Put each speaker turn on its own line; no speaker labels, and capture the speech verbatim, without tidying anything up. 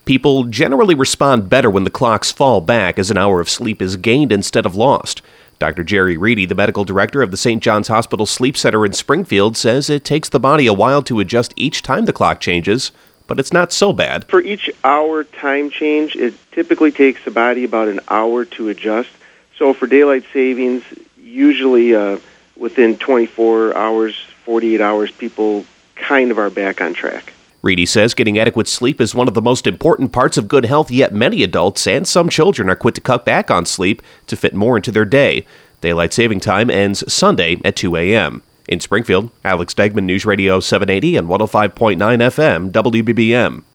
People generally respond better when the clocks fall back as an hour of sleep is gained instead of lost. Doctor Jerry Reedy, the medical director of the Saint John's Hospital Sleep Center in Springfield, says it takes the body a while to adjust each time the clock changes, but it's not so bad.
For each hour time change, it typically takes the body about an hour to adjust. So for daylight savings, usually uh, within twenty-four hours, forty-eight hours, people kind of are back on track.
Reedy says getting adequate sleep is one of the most important parts of good health, yet many adults and some children are quick to cut back on sleep to fit more into their day. Daylight saving time ends Sunday at two a.m. In Springfield, Alex Degman, News Radio seven eighty and one oh five point nine F M, W B B M.